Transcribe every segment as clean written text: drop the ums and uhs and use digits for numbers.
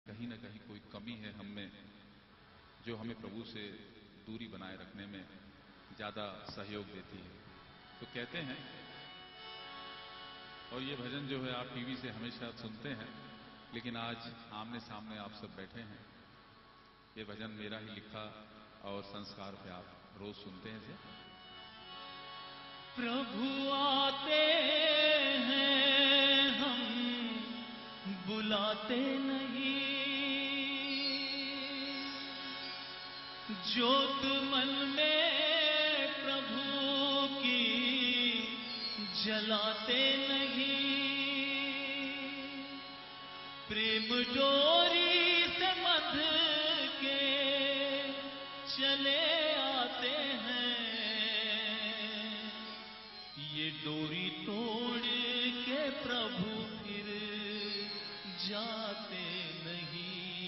कहीं ना कहीं कोई कमी है हम में जो हमें प्रभु से दूरी बनाए रखने में ज्यादा सहयोग देती है। तो कहते हैं, और ये भजन जो है आप टीवी से हमेशा सुनते हैं, लेकिन आज आमने सामने आप सब बैठे हैं। ये भजन मेरा ही लिखा और संस्कार पे आप रोज सुनते हैं इसे। प्रभु आते हैं हम बुलाते नहीं, ज्योत मन में प्रभु की जलाते नहीं, प्रेम डोरी से बंध के चले आते हैं, ये डोरी तोड़ के प्रभु फिर जाते नहीं।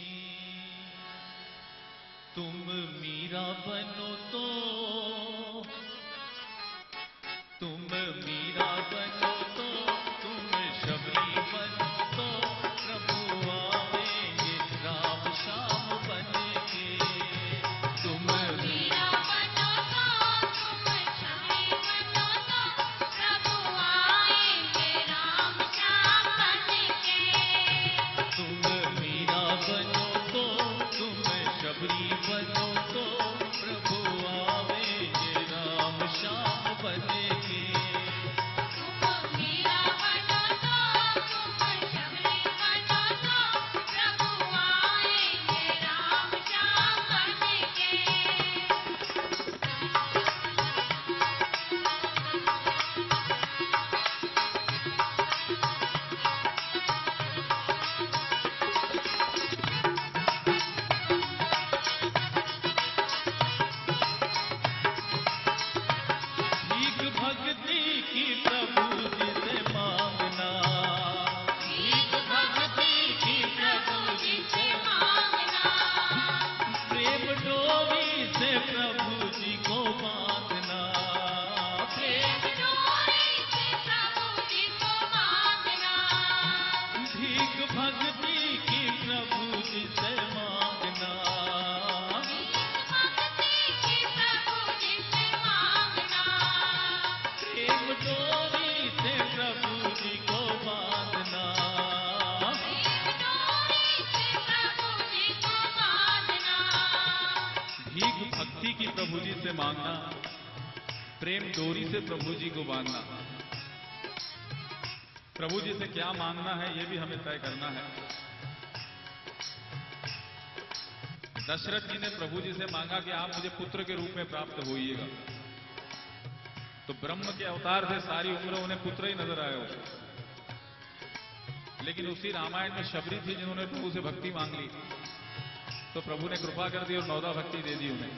तुम मीरा बनो तो, तुम मीरा बनो तो, तुम शबरी बनो तो, प्रभु आवेंगे राम श्याम बन के। तुम मीरा बनो तो, तुम शबरी बनो तो, प्रभु आएंगे राम श्याम बन के। तुम मीरा बनो तो, तुम शबरी बनो तो, प्रभु आवेंगे राम श्याम बन के। तुम मीरा बनो तो, तुम शबरी बनो तो, प्रभु आएंगे राम श्याम बन के। भीख भक्ति की प्रभु जी से मांगना, भीख भक्ति की प्रभु जी से मांगना, प्रेम डोरी से प्रभु जी को बांधना, प्रेम डोरी से प्रभु जी को बांधना। भीख भक्ति की प्रभु जी से मांगना, प्रेम डोरी से प्रभु जी को बांधना, प्रेम डोरी से प्रभु जी को बांधना। भीख भक्ति की प्रभु जी से मांगना, प्रेम डोरी से प्रभु जी को बांधना। प्रभु जी से क्या मांगना है ये भी हमें तय करना है। दशरथ जी ने प्रभु जी से मांगा कि आप मुझे पुत्र के रूप में प्राप्त होइएगा, तो ब्रह्म के अवतार से सारी उम्र उन्हें पुत्र ही नजर आया उसको। लेकिन उसी रामायण में शबरी थी जिन्होंने प्रभु से भक्ति मांग ली, तो प्रभु ने कृपा कर दी और 9 भक्ति दे दी उन्हें।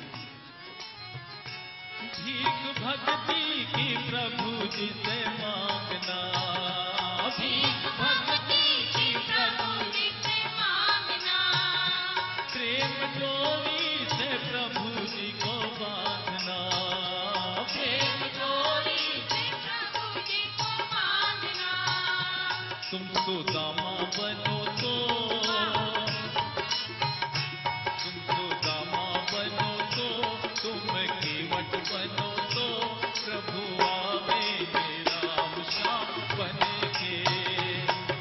भीख भक्ति की प्रभु जी से मांगना, भीख भक्ति की प्रभु जी से मांगना, प्रेम डोरी से प्रभु जी को बांधना, प्रेम डोरी से प्रभु जी को बांधना। तुम सुदामा बनो तो, तुम सुदामा बनो तो, तुम केवट बनो तो, प्रभु आवेंगे राम श्याम बन के।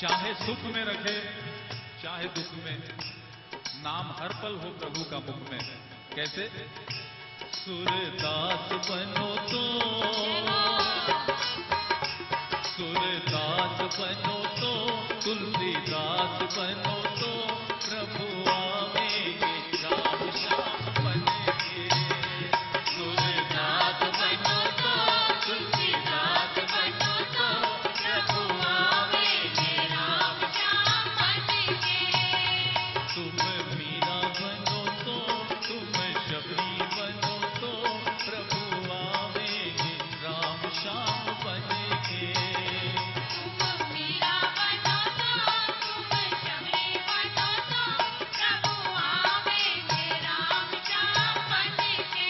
चाहे सुख में रखे चाहे दुख में, नाम हर पल हो प्रभु का मुख में। कैसे? सूरदास बनो तो, सूरदास बनो तो, तुलसीदास बनो तो, प्रभु आवेंगे राम श्याम बनेंगे। सूरदास बनो तो, तुलसीदास बनो तो, प्रभु आवेंगे राम श्याम बनेंगे। तुम मीरा बनो तो, तुम शबरी बनो तो, प्रभु आवेंगे राम श्याम बनेंगे। तुम मीरा बनो तो, तुम शबरी बनो तो, प्रभु आवेंगे राम श्याम बनेंगे।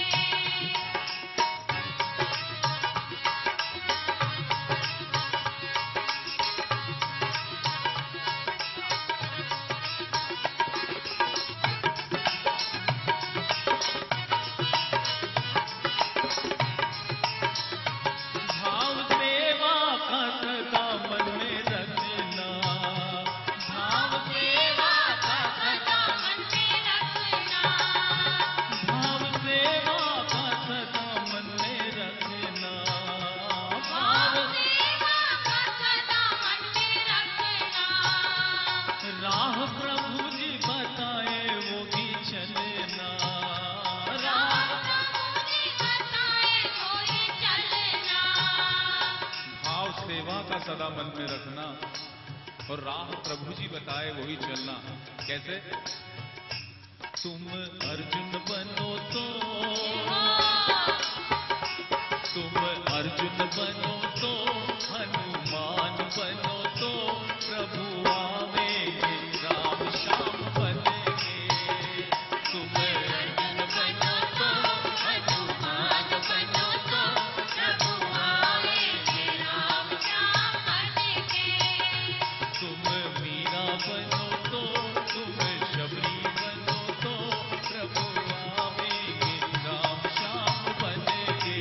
भाव सेवा का सदा मन में रखना, भाव सेवा का सदा मन में रखना, भाव सेवा का सदा मन में रखना। भाव भाव सेवा का सदा मन में रखना। राह प्रभु जी बताए वो भी चलना, राह प्रभु जी बताए कोई चलना। भाव सेवा का सदा मन में रखना और राह प्रभु जी बताए वही चलना। कैसे? तुम अर्जुन बनो तो, तुम अर्जुन बनो तो, हनुमान बनो तो, प्रभु आवेंगे राम श्याम बनेंगे। तुम अर्जुन बनो तो, हनुमान बनो तो, प्रभु आवेंगे राम श्याम बनेंगे। तुम मीरा बनो तो, तुम शबरी बनो तो, प्रभु आवेंगे राम श्याम बनेंगे।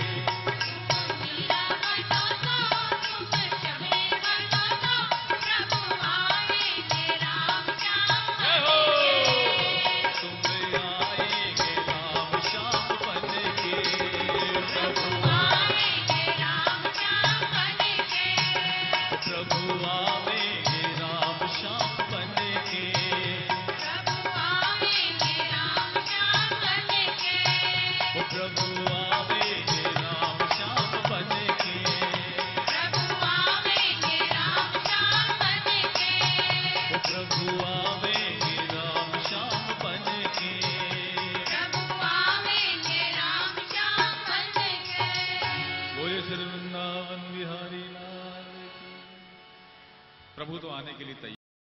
मीरा बनो तो, तुम शबरी बनो तो, प्रभु आवेंगे राम श्याम बनेंगे। तुम आएंगे राम श्याम बनेंगे। प्रभु आवेंगे राम श्याम बनेंगे। प्रभु आवेंगे राम श्याम बनेंगे। प्रभु आवेंगे राम श्याम बनेंगे। प्रभु आवेंगे राम श्याम बनेंगे। प्रभु आवेंगे राम श्याम बनेंगे। प्रभु आवेंगे राम श्याम बनेंगे। प्रभु आवेंगे राम श्याम बनेंगे। बोले श्री वृंदावन बिहारी लाल की। प्रभु तो आने के लिए तैयार